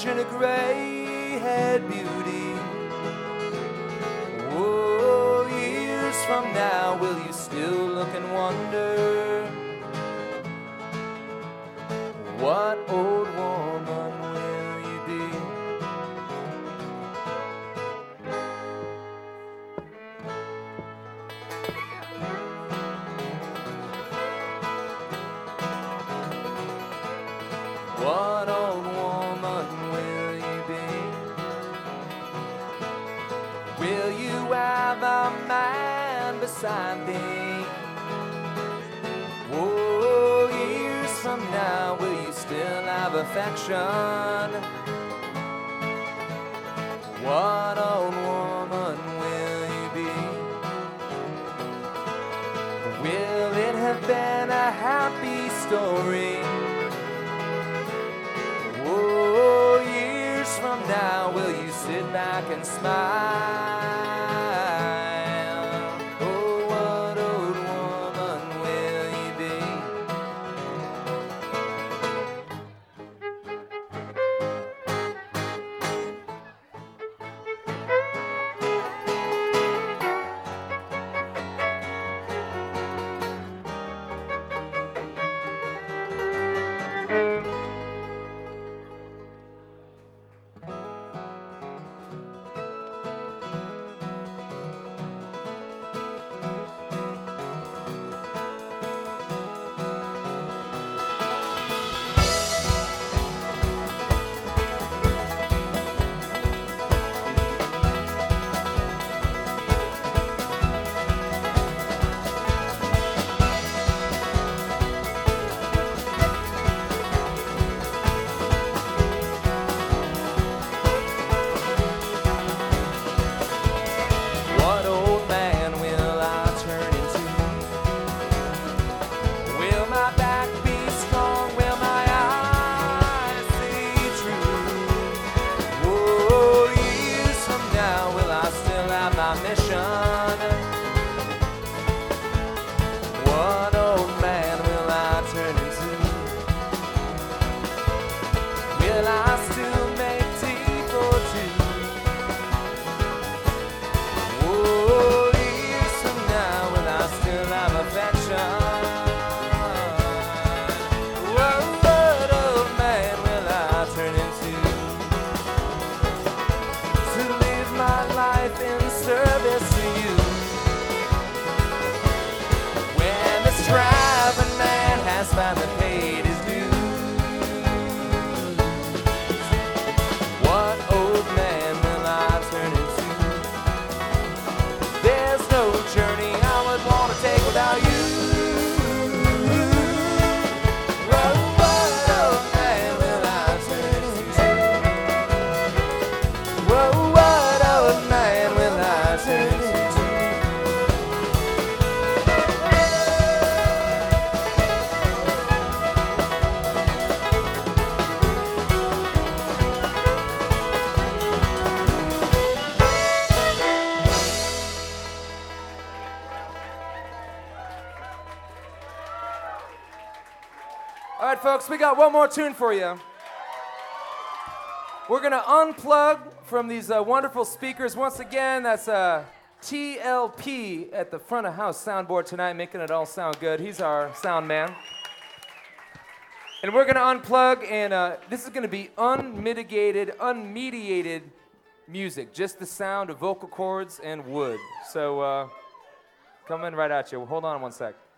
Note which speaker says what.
Speaker 1: imagine a gray-haired beauty. Oh, years from now, will you still look and wonder? What old woman will you be? What old woman will you be? Will you have a man beside thee? Oh, years from now, will you still have affection? What old woman will you be? Will it have been a happy story? Oh, years from now, will you sit back and smile? Oh, what old woman will you be? What old man will I turn into? Will my back be strong? Will my eyes see true? Oh, years from now, will I still have my mission? What old man will I turn into? Will I still make tea for two? Oh, years from now, will I still have affection? What old man will I turn into? To live my life in service to you. When this driving man has finally paid his dues, what old man will I turn into? There's no journey I would want to take without you. Oh, what old man will I turn into? Oh, what old man will I turn into? All right, folks, we got one more tune for you. We're going to unplug from these wonderful speakers. Once again, that's TLP at the front of house soundboard tonight, making it all sound good. He's our sound man. And we're going to unplug, and this is going to be unmitigated, unmediated music, just the sound of vocal cords and wood. So coming right at you. Hold on one sec.